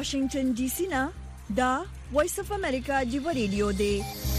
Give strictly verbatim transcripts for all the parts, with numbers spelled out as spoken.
واشنگټن ډي سي نه دا وایس اف امریکا دی ریډیو دی.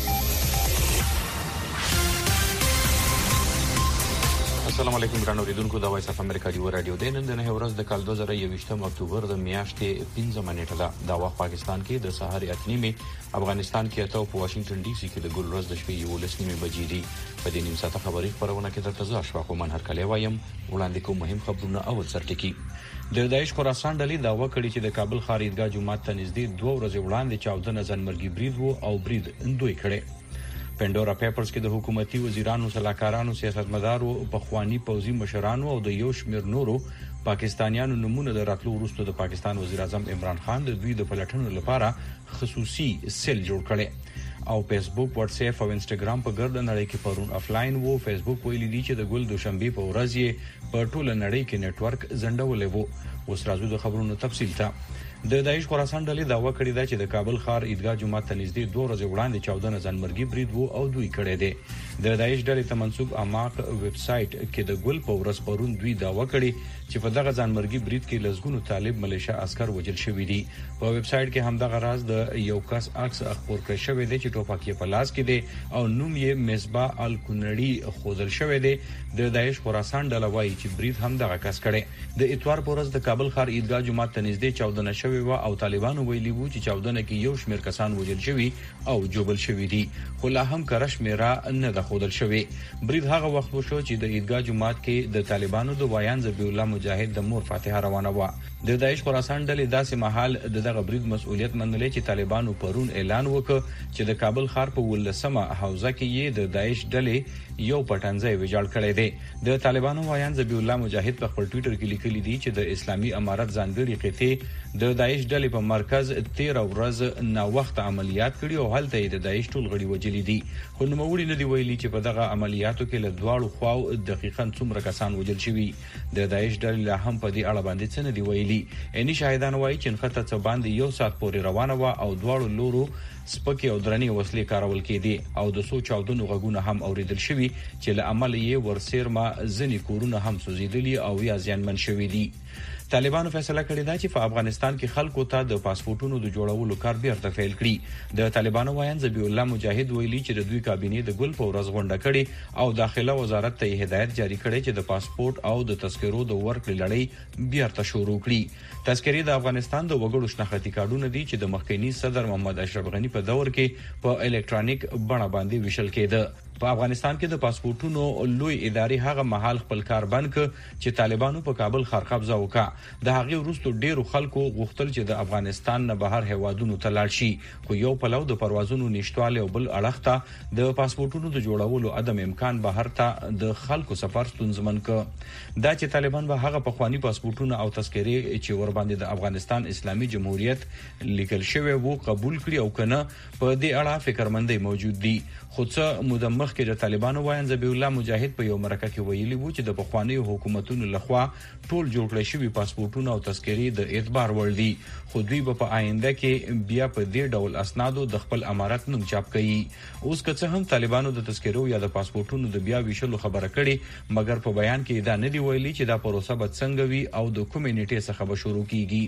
السلام علیکم ګران اوریدونکو، دا وایس اف امریکا دی رادیو دی. نن د نه ورځ د کال دوه زره یوویشتم اکتوبر د میاشتې پنځمه نیټه ده. دا وخت پاکستان کې د سهار اته نیمه، افغانستان کې اته او په واشنگټن ډي سي کې د ګل ورځ د شپې یولس نیمه بجې دي. په دې نیم ساعته خبري خبرونه کې درته زه اشفاق ومن هر کله وایم. وړاندې کوم مهم خبرونه اول سرټکی. د داعش خراسان ډلې داوا کړې چې د کابل ښار عیدګاه جومات ته نږدې دوه ورځې وړاندې چاودنه ځانمرګي برید وو او برید دوی کړي. پندورا پیپرز کې د حکومتي وزیرانو، سلاکارانو، سیاستمدارو، پخوانی پوځي مشرانو او د یو شمېر نورو پاکستانیانو نمونه د راتلو وروسته د پاکستان وزیر اعظم عمران خان د دوی د پلټنو لپاره خصوصي سیل جوړ کړي. او فیسبوک، واتس اپ او انستګرام په ګرد نړۍ کې پرون افلاین وو. فیسبوک ویلي دی چې د ګل دوشنبه په ورځ یې په ټوله نړۍ کې نتورک زنډولې وو. اوس راځو د خبرونو تفصیل ته. د داعش خراسان ډلې داوا کړې ده چې د کابل ښار عیدګاه جومات ته نږدې دوه ورځې وړاندې چاودنه ځانمرګي برید وو او دوی کړی دی. د داعش ډلې ته منسوب اماق ویب سټ کې د ګل په ورځ پرون دوی داوا کړې چې په دغه ځانمرګي برید کې لزګونو طالب ملیشیا عسكر وژل شوي دي. په ویب سټ کې همدغه راز د یو کس عکس خپور کړی شوی دی چې ټوپک یې په لاس کې دی او نوم یې مصباح الکونړي خوذل شوی دی. د داعش خراسان ډله وایي چې برید همدغه کس کړی. د اتوار په ورځ د کابل ښار عیدګاه جومات ته نږدې چاودنه شوې و او طالبانو ویلي وو چې چاودنه کې یو شمېر کسان وژل شوي او جوبل شوي دي، خو لا هم کره شمېره نه ده ښودل شوې. برید هغه وخت وشو چې د عیدګاه جومات کې د طالبانو د وایان ذبیح الله مجاهد د مور فاتحه روانه وه. د داعش خراسان ډلې داسې مهال د دغه برید مسؤلیت منلې چې طالبانو پرون اعلان وکړ چې د کابل ښار په ولسمه حوزه کې یې د داعش ډلې یو پټنځای ویجاړ کړی دی. د طالبانو وایان ذبیح الله مجاهد په خپل ټوئیټر کې لیکلي دي چې د اسلامي امارت ځانګړي قطعې د داعش ډلې په مرکز تیره ورځ نا وخت عملیات کړي او هلته یې د داعش ټول غړي وژلي دي. خو نوموړي نه دی ویلي چې په دغه عملیاتو کې له دواړو خواو دقیقاً څومره کسان وژل شوي. د داعش ډلې لا هم په دې اړه باندې څه نه دی ویلي. اني شاهدان وایي چې نښته څه باندې یو ساعت پورې روانه وه او دواړو لورو سپکې او درنې وسلې کارول کېدې او د څو چاودنو غږونه هم اوریدل شوي چې له امله یې ورسیرما ځینې کورونه هم سوځېدلي او یا زیانمن شوي دي. طالبانو فیصله کړې ده چې په افغانستان کې خلکو ته د پاسپورتونو د جوړولو کار بیرته پیل کړي. د طالبانو وایان ذبیح الله مجاهد ویلي چې د دوی کابینې د ګل په ورځ غونډه کړې او داخله وزارت ته هدایت جاری کړی چې د پاسپورت او د تذکرو د ورکړې لړۍ بیرته شروع کړي. تذکرې د افغانستان د وګړو شناختی کارډونه دي چې د مخکنی صدر محمد اشرف غنی په دور کې په الکترونیک بڼه باندې ویشل کېده. په افغانستان کې د پاسپورتونو لوی ادارې هغه مهال خپل کار بند ک چې طالبانو په کابل ښار قبضه وکړه. د هغې وروسته ډیرو خلکو غوښتل چې د افغانستان نه بهر هیوادونو ته لاړ شي، خو یو پلو د پروازونو نشټواله او بل اړخ ته د پاسپورتونو د جوړولو عدم امکان بهر ته د خلکو سفر ستونزمن ک. دا چې طالبان به هغه پخوانی پاسپورتونه او تذکرې چې ور باندې د افغانستان اسلامي جمهوریت لیکل شوی وو قبول کړي او کنه په دې اړه فکرمندۍ موجود دي. خو څه مدمخ کې د طالبانو وایان ذبیح الله مجاهد په یو مرکه کې ویلي وو چې د پخوانی حکومتونو لخوا ټول جوړ کړی شوی پاسپورتونه او تذکرې د اعتبار وړ دي، خو دوی به په آینده کې بیا په دې ډول اسنادو د خپل امارت نوم چاپ کوي. اوس که څه هم طالبانو د تذکرو یا د پاسپورتونو د بیا ویشلو خبره کړي، مګر په بیان کې دا نه دی ویلي چې دا پروسه به څنګه وي او د کومې نیټې څخه به شروع کیږي.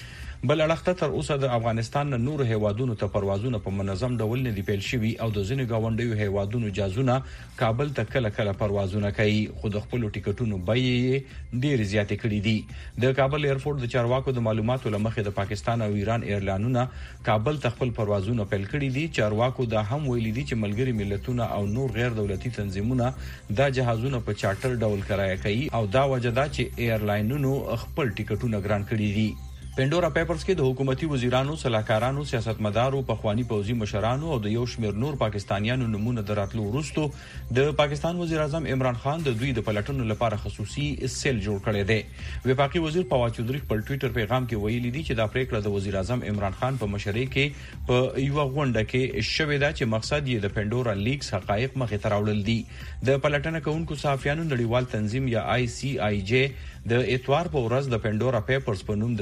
بل اړخته تر اوسه د افغانستان نور هیوادونو ته پروازونه په منظم ډول نه دی پیل شوي او د ځینې گاونډیو هیوادونو جازونه کابل ته کله کله پروازونه کوي، خو د خپل ټیکټونو بیې ډېر زیاتې کړې دي. د کابل ایرپورټ د چارواکو د معلوماتو لمخې د پاکستان او ایران ایرلاینونه کابل ته خپل پروازونه پیل کړي دي. چارواکو دا هم ویلي دي چې ملګري ملتونه او نور غیر دولتي تنظیمونه دا جهازونه په چارټر ډول کرایه کوي او دا وجه ده چې ایرلاینونو خپل ټیکټونه ګران کړي دي. پندورا پیپرز کې د حکومتي وزیرانو، سلاکارانو، سیاستمدارو، پخوانی پوځي مشرانو او د یو شمېر نور پاکستانیانو نمونه دراتلو وروسته د پاکستان وزیر اعظم عمران خان د دوی د پلټنو لپاره خصوصي سیل جوړ کړی دی. وفاقي وزیر فواد چودري په ټوئیټر پیغام کې ویلي دی چې دا پریکړه د وزیر اعظم عمران خان په مشرۍ کې په یو غونډه کې شوې ده چې مقصد یې د پندورا لیکس حقایق مخې ته راوړل دي. د پلټنه کوونکو صحافیانو نړیوال تنظیم یا آی سی آی جے د اتوار په ورځ د پندورا پیپرز په نوم د ستاویز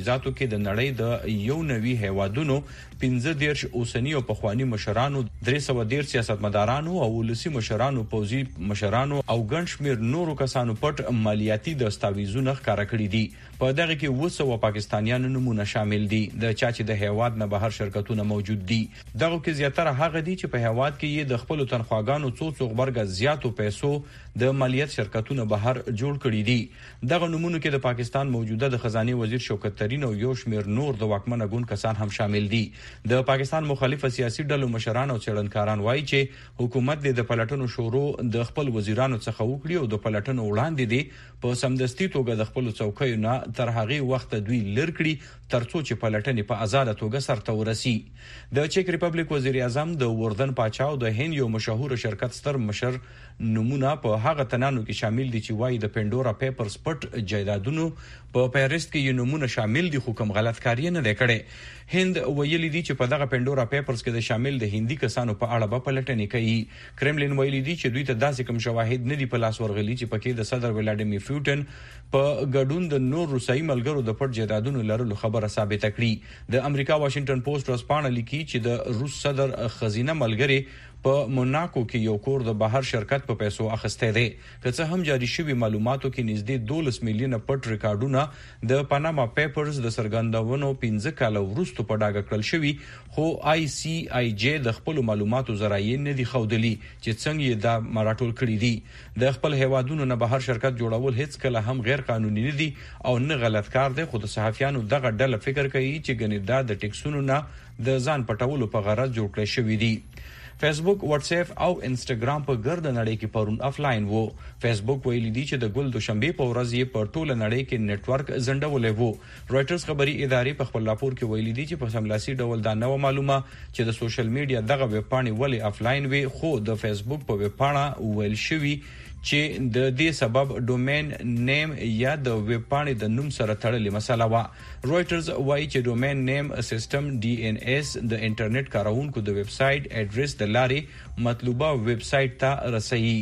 تجهیزاتو کې د نړۍ د یو نوي هیوادونو پنځه دیرش اوسنی او پخوانی مشرانو درې سوه دیرش سیاستمدارانو او ولسی مشرانو پوځي مشرانو او ګڼ شمېر نورو کسانو پټ مالیاتي دستاویزونه ښکاره کړي دي. په دغه کې اوه سوه پاکستانیانو نمونه شامل دي د چا چې د هیواد نه بهر شرکتونه موجود دي. دغه کې زیاتره هغه دي چې په هیواد کې یې د خپل تنخواګانو څو څو غبرګ زیاتو پیسو د مالیات شرکتونو بهر جوړ کړي دي. دغه نمونه کې د پاکستان موجوده د خزانه وزیر شوکت ترین او یو شمېر نور د واکمن ګوند کسان هم شامل دي. د پاکستان مخالف سیاسي ډلو مشران او څېړنکاران وایي چې حکومت د پلټنو شروع د خپل وزیرانو څخه وکړي او د پلټنو وړاندې دي په سمدستي توګه د خپل څوکیو نه تر هغه وخت دوی لر کړي ترڅو چې پلټنې په آزاده توګه سرته ورسي. د چک ریپبلیک وزیر اعظم د وردن پاچا او د هند یو مشهور شرکت ستر مشر نمونه په هغه تنانو کې شامل دي چې وایي د پینډورا پیپرز پټ جایدادونو په پیرست کې یو نمونه شامل دي خو کوم غلط کاری نه دی کړی. هند ویلي دي چې په دغه پینډورا پیپرز کې د شامل د هندي کسانو په اړه به پلټنې کوي. کرملین ویلي دي چې دوی ته داسې کوم شواهد نه دي په لاس ورغلي چې پکې د صدر ولادیمیر پوتین په ګډون د نور روسي ملګرو د پټ جایدادونو لرلو خبره ثابته کړي. د امریکا واشنگټن پوسټ ورځپاڼه لیکي چې د روس صدر خزینه ملګری په موناکو کې یو کور د بهر شرکت په پیسو اخیسته دي. که څه هم جاري شوی معلوماتو کې نږدې دولس میلیونه پټ ریکارډونه د پاناما پیپرز د سرګندونو پنځه کاله وروسته په ډاګه کړل شوی، خو آی سی آی جی د خپل معلوماتو ذرایع نه دي ښودلي چې څنګه یې دا مراټول کړی دي. د خپل هیوادونو نه بهر شرکت جوړول هیڅ کله هم غیر قانوني نه دي او نه غلط کار دی، خو د صحافیانو دغه ډله فکر کوي چې ګنې دا د ټیکسونو نه د ځان پټولو په غرض جوړ کړی شوی دی. فیسبوک، واتس اپ او انستګرام په ګرد نړۍ کې پرون افلاین وو. فیسبوک ویلي دی چې د ګل دوشنبه په ورځ یې په ټوله نړۍ کې نت ورک زندولې وو. رويټرز خبري ادارې په خپل راپور کې ویلي دی چې په سملاسي ډول دا نو معلومه چې د سوشل میډیا دغه ویب پاڼې ولې افلاین وي، خو د فیسبوک په ویب پاڼه ویل شوی چې د دې سبب ډومین نیم یا د ویب پاڼې د نوم سره تړلې مسله وا. رويټرز وایي چې ډومین نیم سیستم ډي ان اس د انټرنیټ کارونکو د ویب سټ اډرس د لارې مطلوبه ویب سټ ته رسوي.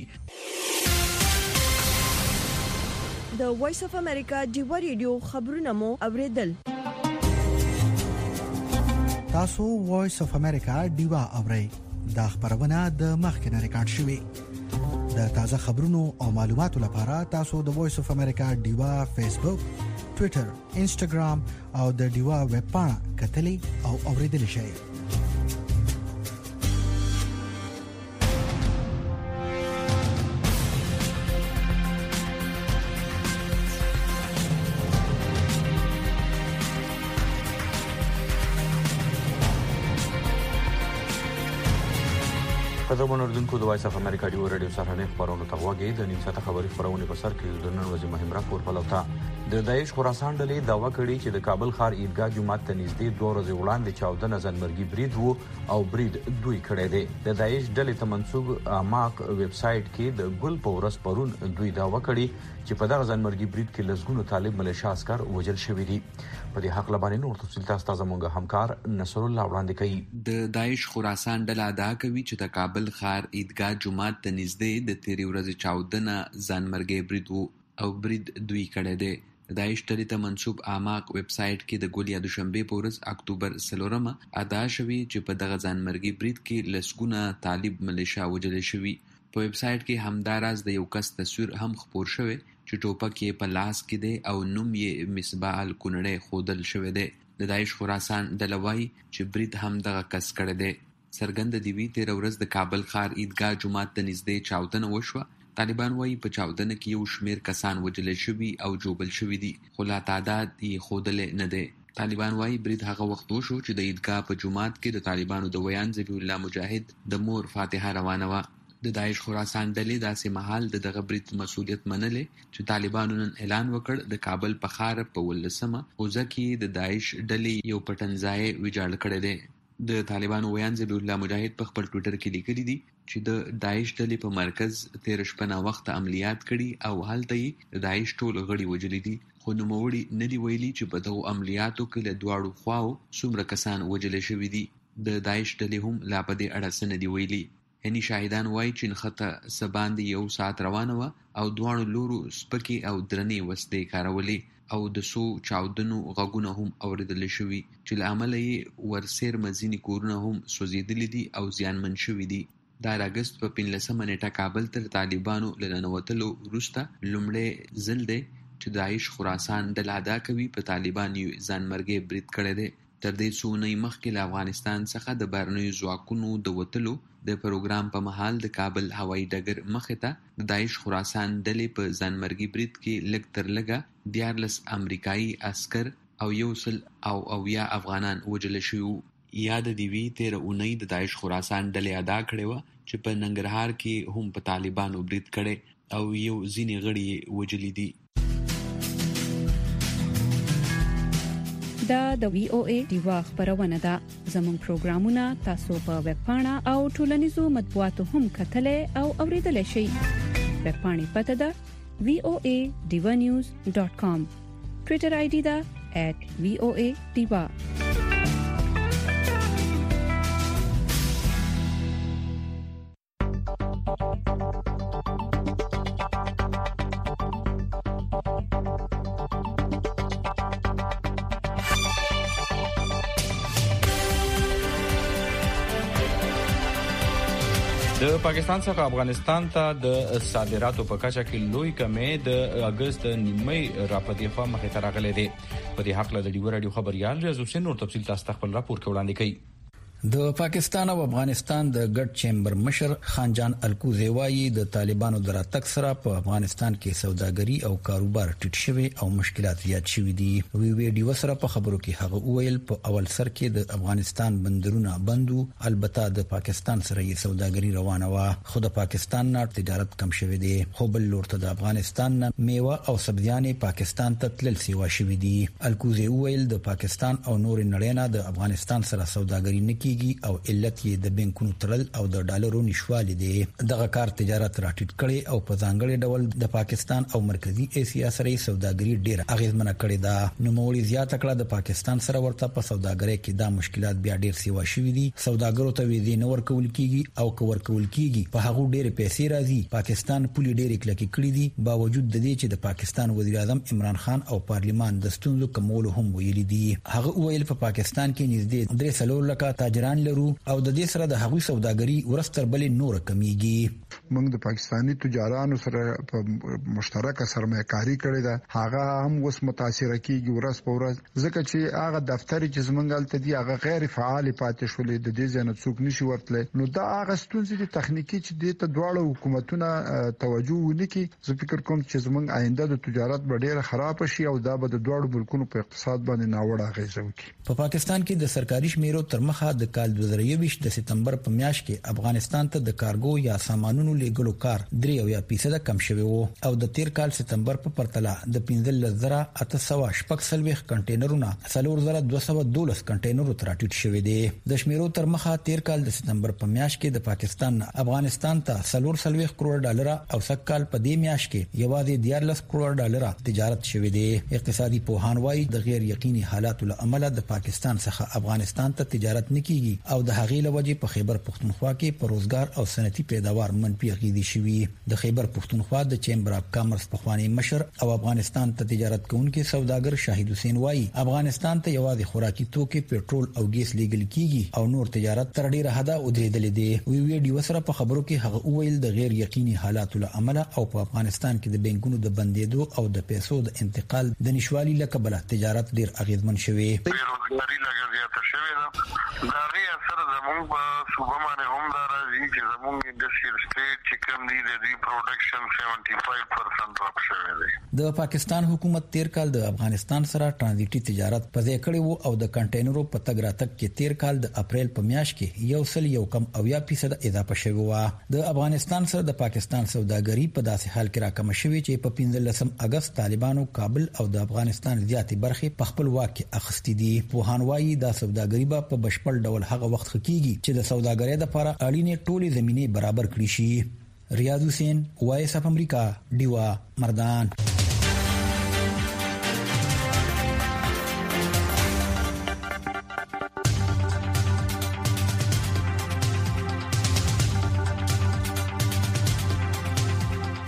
د وایس اف امریکا ډیو ریډیو خبرونه مو اوریدل. تاسو وایس اف امریکا ډیو اورئ. دا خبرونه د مخکنه ریکارډ شوی. د تازه خبرونو او معلوماتو لپاره تاسو د وایس اف امریکا ډیوا فیسبوک، ټوئیټر، انسټاګرام او د ډیوا ویب پاڼه کتلی او اوریدلی شئ. قدرمن اردوونکو د وایس اف امریکا ډیو رادیو سره خبرونه تغوږی د نیم ساعته خبري خبرونه په سر کې د نن ورځې مهم راپور پلوتا. د داعش خراسان ډلې داوا کړې چې د کابل ښار عیدګاه جومات ته نږدې دوه ورځې وړاندې چاودنه ځانمرګي برید وو او برید دوی کړی دی. د داعش ډلې ته منسوب اماق ویب سټ کې د ګل په ورځ پرون دوی داوا کړې چې په دغه ځانمرګي برید کې لسګونو طالب ملیشیا عسكر وژل شوي دي. په دې حق لبانې نور تفصیل تاسو ته زموږ همکار نصر الله وړاندې کوي. د داعش خراسان ډله دا کوي چې د کابل ښار عیدګاه جومات ته نږدې د تیرې ورځې چاودنه ځانمرګي برید وو او برید دوی کړی دی. د داعش ډلې ته منسوب اماق ویب سټ کې د ګل یا دوشنبه په ورځ اکتوبر څلورمه ادا شوی چې په دغه ځانمرګي برید کې لسګونه طالب ملیشیا وژل شوي. په ویب سټ کې همداراز د یو کس تصویر هم خپور شوی چې ټوپک یې په لاس کې دی او نوم یې مصباح الکونړی ښودل شوی دی. د داعش خراسان ډله وایي چې برید هم دغه کس کړی دی. څرګنده دی وی تیره ورځ د کابل ښار عیدګاه جومات ته نږدې چاودنه وشوه. طالبان وایي په چاودنه کې یو شمیر کسان وژل شوي او جوبل شوي دي، خو لا تعداد یې ښودلی نه دی. طالبان وایي برید هغه وخت وشو چې د عیدګاه په جومات کې د طالبانو د ویان ذبیح الله مجاهد د مور فاتحه روانه وه. د داعش خراسان ډلې داسې مهال د دغه برید مسؤلیت منلې چې طالبانو نن اعلان وکړ د کابل په ښار په ولسمه اوزه کې د داعش ډلې یو پټنځای ویجاړ کړی دی. د طالبانو ویان ذبیح الله مجاهد په خپل ټویټر کې لیکلي دي چې د داعش ډلې په مرکز تیر شپه ناوخته عملیات کړي او هلته یې د داعش ټول غړي وژلي دي، خو نوموړي نه دي ویلي چې په دغو عملیاتو کې له دواړو خواو څومره کسان وژل شوي دي. د داعش ډلې هم لا په دې اړه څه نه دي ویلي. هني شاهدان وایي چې نښته سباندې یو ساعت روانه وه او دواړو لورو سپکې او درنې وسلې کارولې او د څو چاودنو غږونه هم اورېدل شوي چې له امله یې ورسیرمه ځینې کورونه هم سوځېدلي دي او زیانمن شوي دي. د اګست په پنځلسمه نیټه کابل تر طالبانو له ننوتلو وروسته لومړی ځل دی چې داعش خراسان ډله ادا کوي په طالبان یې ځانمرګي برید کړی دی. تر دې څو اونۍ مخکې له افغانستان څخه د بهرنیو ځواکونو د وتلو د پروګرام په مهال د کابل هوایي ډګر مخې ته د داعش خراسان ډلې په ځانمرګي برید کې لږ تر لږه دیارلس امریکایي عسکر او یو سل او اویا افغانان وژل شوي. یاد دی وی تیره اونۍ د داعش خراسان ډلې ادا کړې وه چې په ننګرهار کې هم په طالبانو برید کړی او یو ځینې غړي یې وژلي دي. دا د وی او ای دیوا خبرونه ده. زموږ پروګرامونه تاسو په ویب پاڼه او ټولنیزو مطبوعاتو هم کتلای او اوریدلای شئ. ویب پاڼې پته ده وی او ای دیوا نیوز ډاٹ کام. ټوئیټر آی ډي ده ایٹ وی او ای دیوا. د پاکستان څخه افغانستان ته د صادراتو په کچه کې لوی کمی د اگست نیمه راپدې خوا مخې ته راغلی دی. په دې حق له د ډیو رادیو خبريال ریاض حسین نور تفصیل تاسو خپل راپور کې وړاندې کوي. د پاکستان او افغانستان د ګډ چیمبر مشر خانجان الکوزی وايي د طالبانو دراتک سره په افغانستان کې سوداګري او کاروبار ټیټ شوی او مشکلات زیات شوي دي. وی وی ډیو سره په خبرو کې هغه وویل په اول سر کې د افغانستان بندرونه بندو، البته د پاکستان سره یې سوداګري روانه و، خو د پاکستان نه تجارت کم شوی دی. خو بل لورته د افغانستان نه میوه او سبزیانې پاکستان ته تلل سیوا شوي دي. الکوزی وویل د پاکستان او نور نړۍ نه د افغانستان سره سوداګري نه او علت یې د بانکونو تړل او د ډالرو نشوالي دی. دغه کار تجارت راټیټ کړي او په ځانګړي ډول د پاکستان او مرکزی اسیا سره سوداګري ډیره اغیزمنه کړې ده. نو موري زیاته کړه د پاکستان سره ورته په سوداګرۍ کې دا مشکلات بیا ډیر سیوا شوي دي. سوداګرو ته ویزې نه ورکول کیږي او که ورکول کیږي په هغه ډیره پیسې راځي. پاکستان پولی ډیره کلکې کړې دي باوجود د دې چې د پاکستان وزیر اعظم عمران خان او پارلیمان د ستونزو کمولو هم ویلي دي. هغه ویل په پاکستان کې نږدې درې سلور لکه تاجران لرو او د دې سره د هغوی سوداګري ورستر بلې نور کمیږي. موږ د پاکستانی تجارانو سره په مشترکه سرمایه‌کاري کړې ده، هغه هم اوس متاثر کیږي ورځ په ورځ، ځکه چې هغه دفتر چې زمونږ الته دی هغه غیر فعال پاتې شولې، د دې ځنه څوک نشي ورتلای. نو دا هغه ستونزې دي تخنیکی چې د ته دواړو حکومتونو توجه ونکړي. زه فکر کوم چې زمونږ آینده د تجارت ډېره خراب شي او دا به د دواړو ملکونو په اقتصاد باندې ناوړه اغیزه وکړي. په پاکستان کې د سرکاري شمیرو تر مخه د کال دوه زره یوویشت د سپتمبر په میاشت کې افغانستان ته د کارګو یا سامانونو لیږلو کار درې او یا فیصد کم شوی وو او د تیر کال سپتمبر په پرتله د پنځلس زره اته سوه شپږ څلوېښت کنټینرونه څلور زره دوه سوه دولس کنټینرو ته راټیټ شوی دی. د شمیرو تر مخه تیر کال د سپتمبر په میاشت کې د پاکستان افغانستان ته څلور څلوېښت کروڑ ډالر او سږ کال په دې میاشت کې یوازې دیارلس کروڑ ډالر تجارت شوی دی. اقتصادي پوهان وایي د غیر یقیني حالاتو له امله د پاکستان څخه افغانستان ته تجارت نه کیږي او د هغې له وجې په خیبر پختونخوا کې په روزګار او صنعتي پیداوار منفي اغېزې شوي. د خیبر پختونخوا د چیمبر اف کامرس پخوانی مشر او افغانستان ته تجارت کوونکي سوداګر شاهد حسین وایي افغانستان ته یوازې خوراکي توکي، پېټرول او ګیس لیږل کیږي او نور تجارت تر ډیره حده ودرېدلې دی. وی وی ډیو سره په خبرو کې هغه وویل د غیر یقیني حالاتو له امله او په افغانستان کې د بانکونو د بندېدو او د پیسو د انتقال د نشوالي له کبله تجارت ډیر اغېزمن شوی. بیروزګاري لږه زیاته شوې ده. دا غي اثر زموږ په صوبه باندې هم دا راځي چې زموږ انډستریل سټیټ چې کوم دی د دې پروډکشن سیونټي فایو پرسنټ ډراپ شوی دی. د پاکستان حکومت تیر کال د افغانستان سره ټرانزیټي تجارت په ځای کړی وو او د کنټینرو په تګ راتګ کې تیر کال د اپریل په میاشت کې یو سل یو کم اویا فیصد اضافه شوی و. د افغانستان سره د پاکستان سوداګري په داسې حال کې راکمه شوې چې په پنځلسم اگست طالبانو کابل او د افغانستان زیاتې برخې په خپل واک کې اخیستې دي. پوهان وایي دا سوداګري به په بشپړ ډول هغه وخت کېږي چې د سوداګرۍ لپاره اړینې ټولې زمینې برابر کړي شي. ریاض حسین، وایس اف امریکا، ډیوا، مردان.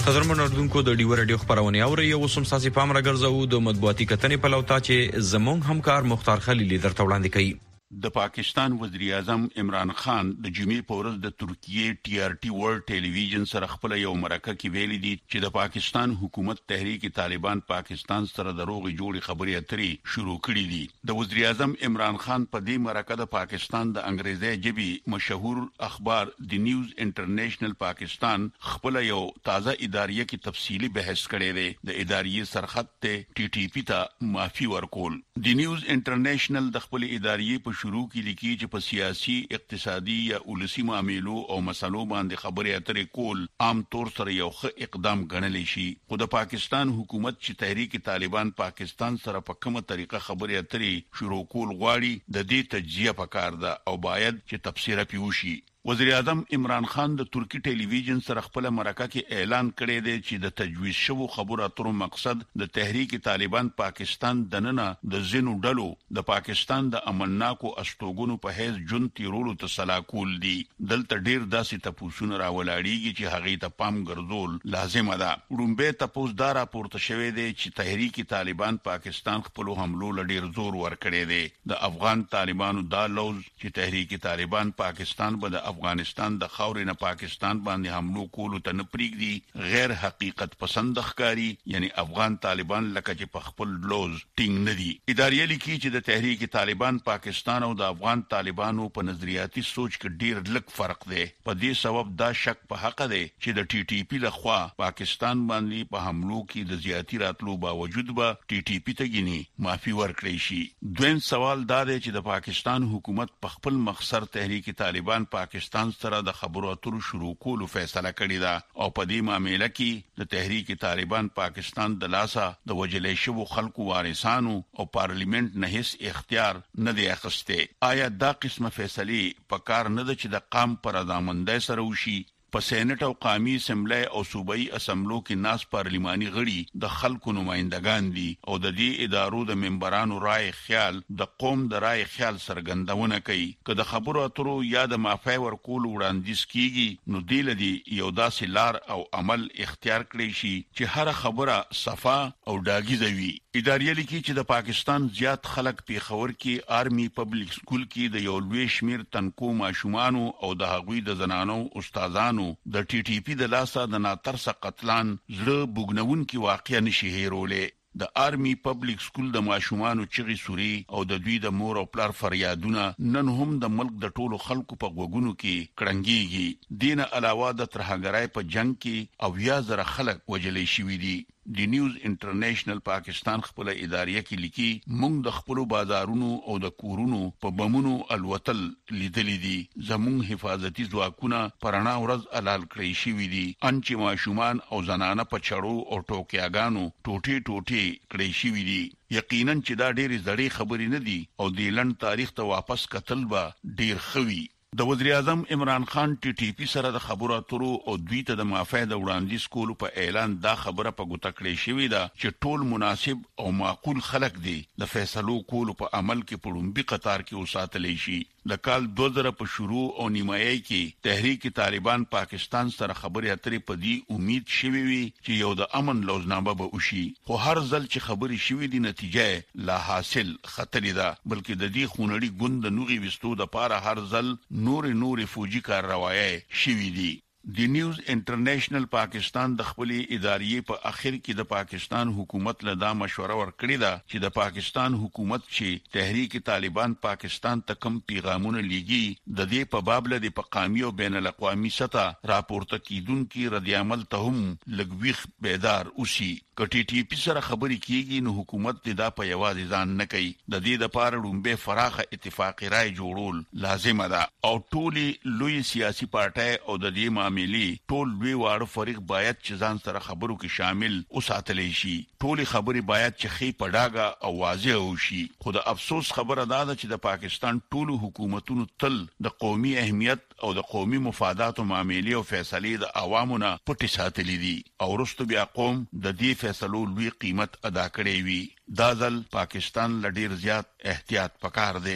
قدرمن اردوونکو د ډیو رادیو خبرونه اوري یو سم ساسي پام راګرځو د مطبوعاتي کتنې په لوتا چې زمونږ همکار مختار خلیل درته وړاندې کوي. د پاکستان وزیر اعظم عمران خان د جمعې په ورځ د ترکیه ټي آر ټي ورلد ټلویزیون سره خپل یو مرکه کې ویلي دي چې د پاکستان حکومت تحریک طالبان پاکستان سره د روغې جوړې خبرې اترې شروع کړې دي. د وزیر اعظم عمران خان په دې مرکه د پاکستان د انګریزي ژبې مشهور اخبار د نیوز انټرنیشنل پاکستان خپل یو تازه اداریه کې تفصیلی بحث کړی دی. د اداریه سرخط ته ټي ټي پی ته معافي ورکول. د نیوز انټرنیشنل د خپل اداریه په شروع کې لیکي چې په سیاسي، اقتصادي یا ولسی معاملو او مسلو باندې خبرې اترې کول عام طور سره یو ښه اقدام ګڼل شي. خو د پاکستان حکومت چې تحریک طالبان پاکستان سره په کومه طریقه خبرې اترې شروع کول غواړي د دې تجزیه پکار ده او باید چې تفسیر پیوشي. وزیر اعظم عمران خان د ترکی ټلویزیون سره خپل مرکه کې اعلان کړی دی چې د تجویز شوو خبرو اترو مقصد د تحریک طالبان پاکستان دننه د زینو ډلو د پاکستان د امنناکو استوګونو په هیڅ جون تیرولو ته صلاح کول دي. دلته ډیر داسې تپوسونه راولاړیږي چې هغه ته پام ګرځول لازم ده. رومبه تپوس دا راپورته شوی دی چې تحریک طالبان پاکستان خپل حملو لډیر زور ورکړی دی. د افغان طالبانو دا لوز چې تحریک طالبان پاکستان به افغانستان د خاورې نه پاکستان باندې حملو کولو ته نه پریږدي غیر حقیقت پسند ښکاری، یعنی افغان طالبان لکه چې په خپل لوز ټینګ نه دي. ادارې لیکي چې د تحریک طالبان پاکستان او د افغان طالبانو په نظریاتي سوچ کې ډیر لږ فرق دی. په دې سبب دا شک په حق دی چې د ټي ټي پی لخوا پاکستان باندې په حملو کې د زیاتی راتلو باوجود به ټي ټي پی ته ګینی معافي ورکړي شي. دویم سوال دا دی چې د پاکستان حکومت په خپل مخسر تحریک طالبان پاکستان پاکستان سره د خبرو اترو شروع کولو فیصله کړې ده او په دې معاملې کې د تحریک طالبان پاکستان د لاسه د وجلې شوو خلکو وارثانو او پارلیمنت نه هیڅ اختیار نه دی اخسته. آیا دا قسمه فیصله په کار نه ده چې د قام پر ادامنده سره وشي؟ په سېنات او قومي اسمبلی او صوبایي اسمبلو کې ناس پارلماني غړي د خلکو نمائندگان دي او د دې ادارو د ممبرانو رائے خیال د قوم د رائے خیال سرګندونه کوي. که د خبرو اترو یا د معافی ورکول وړاندیز کیږي نو دی لدی یو داسې لار او عمل اختیار کړی شي چې هر خبره صفا او ډاګیزه وي. ادارې لیکي چې د پاکستان زیات خلک پیښور کې آرمي پبلک سکول کې د یو لوی شمیر تنکو ماشومانو او د هغوی د زنانو استادانو د ټي ټي پی د لاسه د ناترسه قتلان زړه بوګنون کې واقع نشي هیرولې. د آرمي پبلک سکول د ماشومانو چغې سوري او د دوی د مور او پلار فریادونه نن هم د ملک د ټولو خلکو په غوګونو کې کړنګيږي. دین علاوه د ترهګرای په جنگ کې او یا زره خلک وجلې شوي دي. د نیوز انټرنیشنل پاکستان خپل ادارې کې لیکي موږ د خپل بازارونو او د کورونو په بمونو الوتل لیدلې دي. زموږ حفاظتي ځواکونه پرانا ورځ علال کړی شوي دي. انچې ماشومان او زنانه په چړو او ټوکیاګانو ټوټي ټوټي کړی شوي دي. یقینا چې دا ډېری زړې خبرې نه دي او د لند تاریخ ته واپس کتل به ډېر خوي. د وزیر اعظم عمران خان ټي ټي پی سره د خبرو اترو او دوی ته د معافی د وړاندیز کولو په اعلان دا خبره په ګوته کړې شوې ده چې ټول مناسب او معقول خلک دي د فیصلو کولو په عمل کې په لومړي قطار کې وساتلی شي. د کال دو زره په شروع او نیمایي کې تحریک طالبان پاکستان سره خبرې اترې په دې امید شوي وي چې یو د امن لوزنامه به وشي. خو هر ځل چې خبرې شوي دي نتیجه لا حاصل خطرې ده، بلکې د دې خونړي ګوند د نوغي وستو د پاره هر ځل نور نور فوجي کارروایي شوي دي. د نیوز انټرنیشنل پاکستان د خپلې ادارې په اخر کې د پاکستان حکومت له دا مشوره ورکړې ده چې د پاکستان حکومت چې تحریک طالبان پاکستان ته کم پیغامونه لیږي د دې په باب له په قومي او بین الاقوامي سطح راپورته کیدونکو رد عمل ته هم لګويخ بیدار اوسي. کټي ټي پی سره خبرې کیږي نو حکومت دا په یوازې ځان نه کوي. د دې لپاره لومبه فراخه اتفاقی رائے جوړول لازم ده او ټولي لوی سیاسي پارټي او د دې معاملې ټول لوی واړه فریق باید چې ځان سره خبرو کې شامل اوساتلی شي. ټولي خبرې باید چې خې پډاګه او واضح وشي. خو د افسوس خبره ده چې د پاکستان ټولو حکومتونو تل د قومي اهمیت او د قومي مفاداتو معاملې او فیصلې د عوامو نه پټې ساتلې دي او وروسته بیا قوم د دې فیصلو لوی قیمت ادا کړی وي. دا ځل پاکستان لډیر زیات احتیاط پکار دی.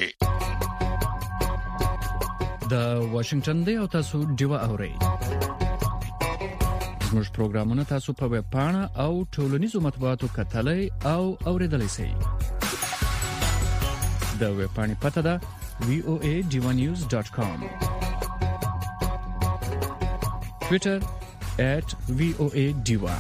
د واشنگټن دی او تاسو ډیوا اورئ. زموږ پروګرامونه تاسو په ویب پاڼه او ټولنیزو مطبوعاتو کتلای او اوریدلای شئ. د ویب پاڼې پته ده وی او ای ډیوا نیوز ډاټ کام. ټویټر at وی او ای ډیوا.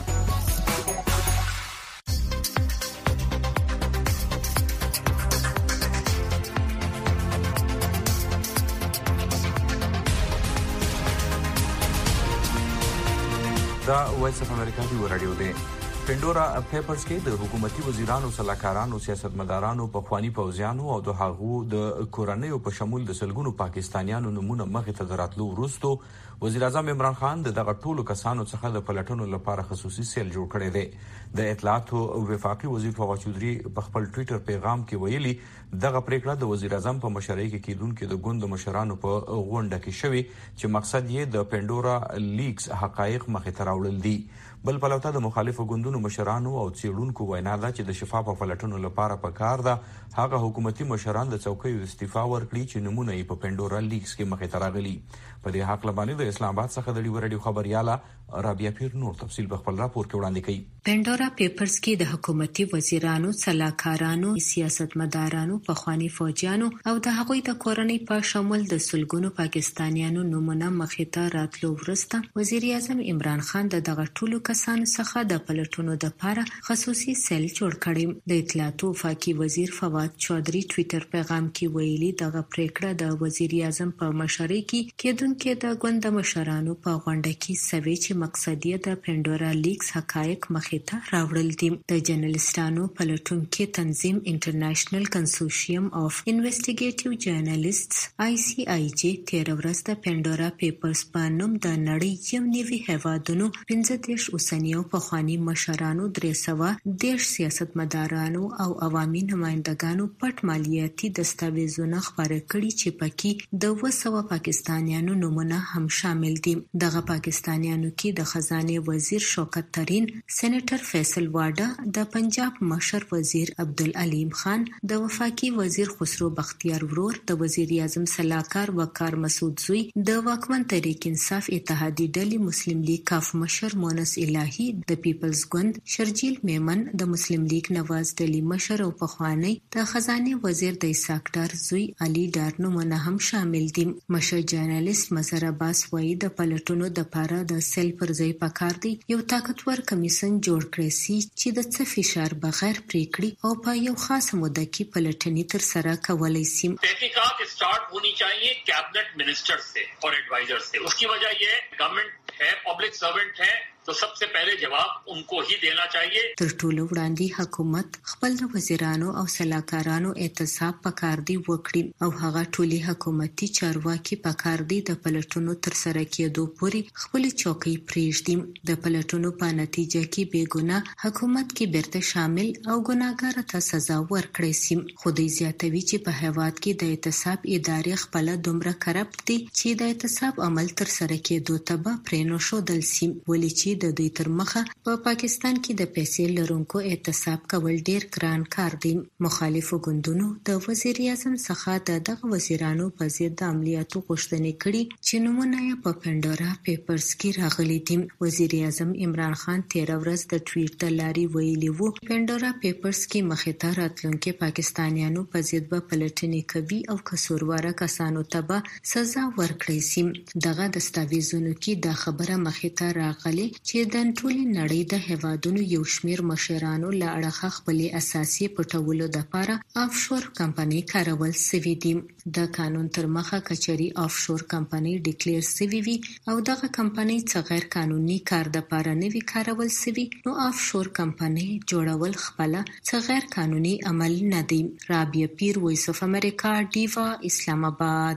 دا وایس اف امریکا دی رادیو دی. پندورا پیپرز کې د حکومتي وزیرانو، سلاکارانو، سیاستمدارانو، پخوانی پوځیانو او د هغو د کورنیو په شمول د سلګونو پاکستانیانو نمونه مخې ته دراتلو وروسته وزیر اعظم عمران خان د دغه ټولو کسانو څخه د پلټنو لپاره خصوصي سیل جوړ کړی دی. د اطلاعات او وفاقي وزیر فواد چودري په خپل ټوئیټر پیغام کې ویلي دغه پریکړه د وزیر اعظم په مشرۍ کې کېدونکو د ګوند مشرانو په غونډه کې شوې چې مقصد یې د پندورا لیکس حقایق مخې ته راوړل دي. بل پلوته د مخالفو ګوندونو مشرانو او څېړونکو وینا ده چې د شفاف پلټنو لپاره پکار ده هغه حکومتي مشران د څوکۍ استعفا ورکړي چې نمونه یې په پندورا لیکس کې مخې ته راغلي. په دې حق لبانې د اسلام آباد څخه د ډیو رادیو خبرياله رابعه پیر نور تفصیل په خپل راپور کې وړاندې کړي. پندورا پیپرز کې د حکومتي وزیرانو، سلاکارانو، سیاستمدارانو، پخوانی فوجیانو او د هغوی د کورنۍ په شمول د سلګونو پاکستانیانو نمونه مخې ته راتلو وروسته وزیر اعظم عمران خان د دغه ټولو کسانو څخه د پلټنو لپاره خصوصي سیل جوړ کړی. د اطلاعات او وفاقي وزیر فواد چودري ټوئیټر پیغام کې ویلي دغه پریکړه د وزیر اعظم په مشرۍ کې کېدونکو د ګوند مشرانو په غونډه کې سوي چې مقصد یې د پندورا لیکس حقایق مخې ته راوړل دي. د جرنالستانو پلټونکو تنظیم انټرنیشنل کنسورشیم اف انویسټیګیټیو جرنالیستس آی سی آی جی تیر ورځ د پندورا پیپرز په نوم د نړۍ یو نوي هیوادونو پنځه دیرش اوسنیو پخوانی مشرانو، درې سوه دیرش سیاستمدارانو او عوامي نمائندګانو پټ مالیاتي دستاویزونه خپاره کړي چې پکې د اوه سوه پاکستانیانو نمونه هم شامل دي. دغه پاکستانیانو کې د خزانه وزیر شوکت ترین، سېنیټر فیصل واډا، د پنجاب مشر وزیر عبدالعلیم خان، د وفاقي وزیر خسرو بختیار ورور، د وزیر اعظم سلاکار وقار مسعود زوی، د واکمن تحریک انصاف اتحادی ډلې مسلم لیگ کاف مشر مونس الهی، د پیپلز ګوند شرجیل میمن، د مسلم لیگ نواز ډلې مشر او پخوانی د خزانه وزیر د اسحاق ډار زوی علي ډار نمونه هم شامل دي. مشر جرنالیست مظهر عباس وایي د پلټنو د لپاره د سیل پر ځای پکار دی یو طاقتور کمیسن جوړ کړی سي چې د څه فشار بغیر پریکړې او په یو خاص موده کې پلټنې تر سره کولای شي. تحقیقات स्टार्ट होनी चाहिए cabinet minister से और एडवाइजर से. उसकी वजह ये गवर्नमेंट है, पब्लिक सर्वेंट है, तो सबसे पहले जवाब उनको ही देना चाहिए. تر ټولو وړاندې حکومت خپل د وزیرانو او سلاکارانو احتساب پکار دی وکړي او هغه ټولي حکومتي چارواکي پکار دی د پلټنو تر سره کېدو پورې خپل چوکۍ پریږدي. د پلټنو په نتیجه کې بیګناه حکومت کې بیرته شامل او ګناګار ته سزا ورکړي سي. خو د زیاتوي چې په هیواد کې د احتساب ادارې خپل دومره کرپټ دي چې د احتساب عمل تر سره کېدو ته به پرېنو شو دل سي. ولې چې د دوی تر مخه په پا پاکستان کې د پیسې لرونکو احتساب کول ډیر ګران کار دی. مخالفو ګوندونو د وزیر اعظم څخه د دغه وزیرانو په ضد د عملیاتو غوښتنې کړي چې نمونه یې په پندورا پیپرز کې راغلي دي. وزیر اعظم عمران خان تیر ورځ د ټویټر لاري ویلي وو پندورا پیپرز کې مخې ته راتلونکي پاکستانیانو په ضد به پلټنې کوي او قصورواره کسانو ته به سزا ورکړي سي. دغه دستاویزونو کې دا خبره مخې ته راغلي چې د ټولې نړۍ د هیوادونو یو شمیر مشرانو له اړخه خپل اساسي پټولو لپاره آفشور کمپنۍ کارول سوي دي. د قانون تر مخه کچري آفشور کمپنۍ ډیکلیئر سوي وي او دغه کمپنۍ څخه غیر قانوني کار د پاره نه وی کارول سوي نو آفشور کمپنۍ جوړول خپل څخه غیر قانوني عمل نه دی. رابعه پیر، وایس اف امریکا، ډیوا، اسلام آباد.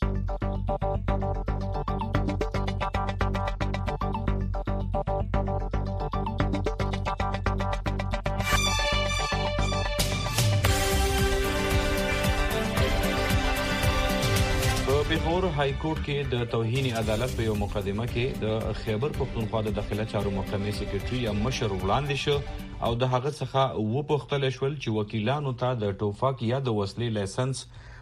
بهور های کورټ کې د توهین عدالت په یو مقدمه کې د خیبر پښتونخوا د داخله چارو محکمې سکرټري یا مشر وړاندې شو او د هغه څخه و پوښتل شول چې وکیلانو ته د ټوفاک یا د وسلې لایسنس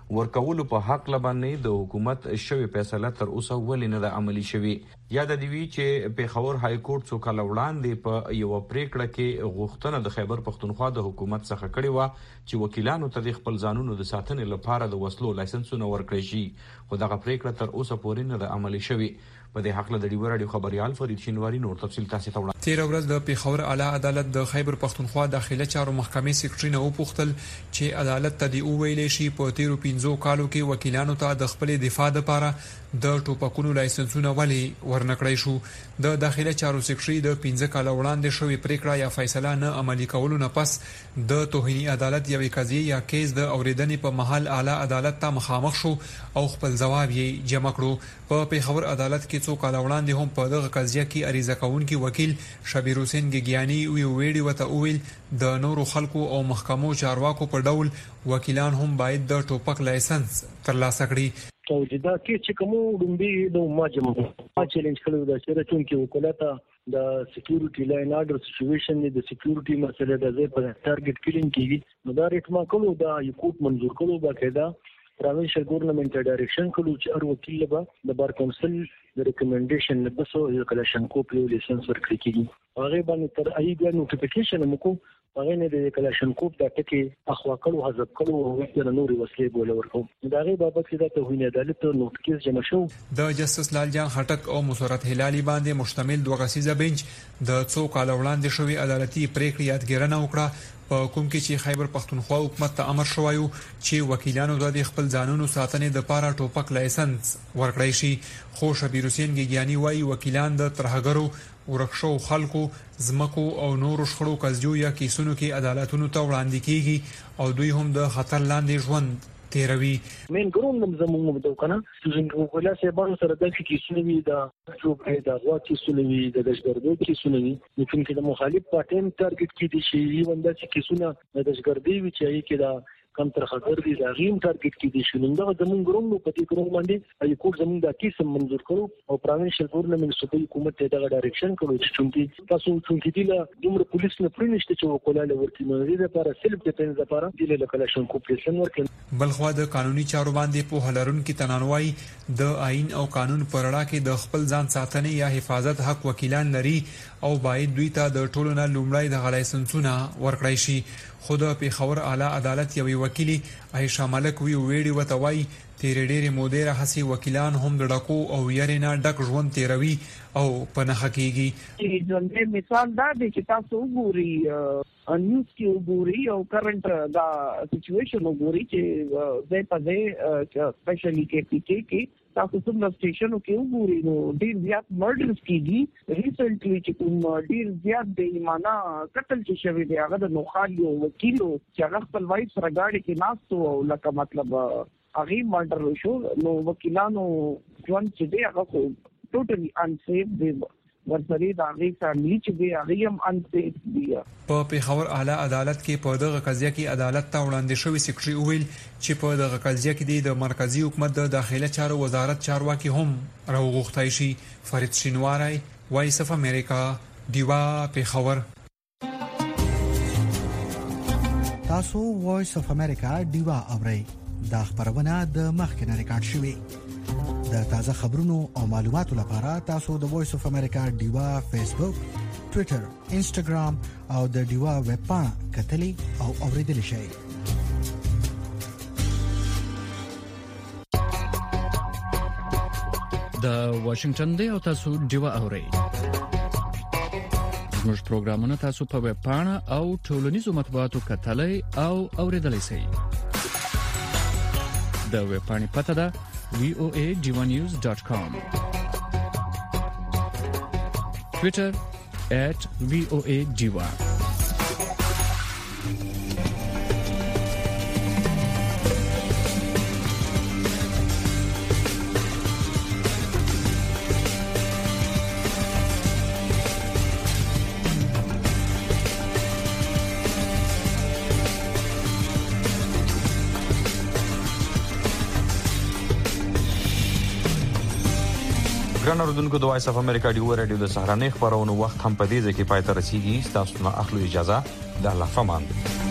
ورکول په حق لبانې د حکومت شوی فیصله تر اوسه ولې نه د عملی شوی. یاد دی وی چې پیښور های کورټ څو کال وړاندې په یو پریکړه کې غوښتنه د خیبر پښتونخوا د حکومت څخه کړې و چې وکیلانو ته د خپل ځانونو د ساتنې لپاره د وسلو لایسنسونه ورکړي شي، خو دغه پریکړه تر اوسه پورې نه د عملی شوی. په دې حق له د ډیو رادیو خبريال فرید شینواری نور تفصیل تاسو ته وړاندې. تیر ورځ د پیښور اعلی عدالت د خیبر پښتونخوا داخله چارو محکمې سکرټری نه وپوښتل چې عدالت ته دی ویلې شي په تیرو پنځو کالو کې وکیلانو ته د خپل دفاع لپاره د ټوپکونو لایسنسونه ولې ورنکړای شو. د داخله چارو سکرټری د پنځه کال وړاندې شوې پریکړه یا فیصله نه عملي کولو نه پس د توهینی عدالت یوې قضیه یا کیس د اوریدنې په محل اعلی عدالت ته مخامخ شو او خپل جواب یې جمع کړو. په پیښور عدالت کې څو کال وړاندې هم په دغه قضیه کې عریضه کوونکی وکیل شبیر حسین ګیانی وی ویډیو وته ویل د نورو خلکو او محکمو چارواکو په ډول وکیلان هم باید د ټوپک لایسنس ترلاسه کړي. او دا کې چې کوم ډومبي د ماجم ما چیلنج کړو دا چې راتون کې وکولتا د سکیورټي لاین اډر سچويشن د سکیورټي مسله د ځای په ټارګټ کلین کېږي نو دا ریټ ما کولو دا یو کوټ منزور کولو باقاعده پروینشل ګورنمنت ډایریکشن کړو چې هر وکیل به د بار کونسل د ریکمنډیشن نه بسو یو کلیشن کوپ یو لایسنس ورکړي کېږي. هغه باندې تر ایګا نوټیفیکیشن مو کو هغه نه د کلیشن کوپ د ټکی اخوا کړو حذف کړو او د نوري وسلې بوله ورکو. دا غي بابت کې د توهین عدالت نوټ کیس جمع شو. د جسټس لال جان خټک او مسرت هلالي باندې مشتمل دوه غسیزه بنچ د څو کال وړاندې شوی عدالتي پریکړه یادګیرنه وکړه په کوم کې چې خیبر پښتونخوا حکومت ته امر شوی چې وکیلانو د خپل ځانونو ساتنې د پاره ټوپک لایسنس ورکړی شي. خو شبیر حسین ګیانی وايي وکیلان د ترهګرو ورکشو خلکو زمکو او نورو شخړو کزجو یا کیسونو کې عدالتونو ته وړاندې کیږي او دوی هم د خطر لاندې ژوند تیروي. مین ګروم نم زموږ مبدو کنه چې وکلا سیبانو سره د کیسونو وی د چوکې د غوا کیسونو وی د دشګردو کیسونو وی لیکن کې د مخالف پارټیم ټارګټ کې دي شي ونده چې کیسونه د دشګردي وی چې کې دا کم تر خطر دي دا غیم ټارګټ کې دي شنو دا زمون ګروم نو پتی ګروم باندې ای کوټ زمون دا کیس منظور کړو او پروینشل ګورنمنت صوبې حکومت ته دا ډایریکشن کړو چې چونکی تاسو چونکی دی له دومره پولیس نه پرنيشته چې وکولاله ورته نو دې لپاره سلف ډیفنس لپاره دی له کلیشن کوپریشن ورکړي. بلخوا د قانوني چارو باندې په هلرون کې تنانوي د آئین او قانون پر اړه کې د خپل ځان ساتنې یا حفاظت حق وکیلان لري او باید دوی ته د ټولو نه لومړی د لایسنسونه ورکړی شي. خود په خبر اعلی عدالت یوې وکیلی عائشہ ملک وی ویډیو وتوي تیر ډېر مودې راهسي وکیلان هم د ډکو او یرینا ډک ژوند تیروي او په نه حقيقي ژوند مثال دا دی چې تاسو وګورئ انیوز کې وګورئ او کرنٹ دا سچويشن وګورئ چې زه په دې سپیشلی کې پی کې کې تاسو څومره سټیشنو کې وګورئ نو ډیر زیات مرډرز کیږي. ریسنټلی چې کوم ډیر زیات د ایمانا قتل چې شوی دی هغه د نوخالو وکیلو چې هغه خپل وایي سره گاډي کې ناستو او لکه مطلب هغه مرډر شو نو وکیلانو ژوند چې دی هغه ټوټلی انسیف دی ورسره د هغه فیملی چې دی هغه هم انسیف دی. په پیښور اعلی عدالت کې په دغه قضیه کې عدالت ته وړاندې شوی سکرټری ویل چې په دغه قضیه کې د مرکزی حکومت د داخله چارو وزارت چارواکي هم راوغوښتای شي. فرید شینواری وایس اف امریکا دیوا پیښور. تاسو وایس اف امریکا دیوا اورئ دا خبرونه د مخکنه ریکارډ شوی. د تازه خبرونو او معلوماتو لپاره تاسو د وایس اف امریکا دیوا فیسبوک، ټوئیټر، انسټاګرام او د دیوا ویب پاڼه کتلی او اوریدل شئ. د واشنگټن دی او تاسو دیوا اورئ. زموږ پروګرامونه تاسو په ویب پاڼه او ټولنیزو مطبوعاتو کتلی او اوریدل شئ. د ویب پاڼې پته ده v o a diva news dot com. Twitter at v o a diva. ګران اوردونکو د وایس اف امریکا ډیو رادیو د سهارنۍ خبرونو وخت هم په دې ځکه پای ته رسیدي. تاسو ته اخلو اجازه د الله فمان.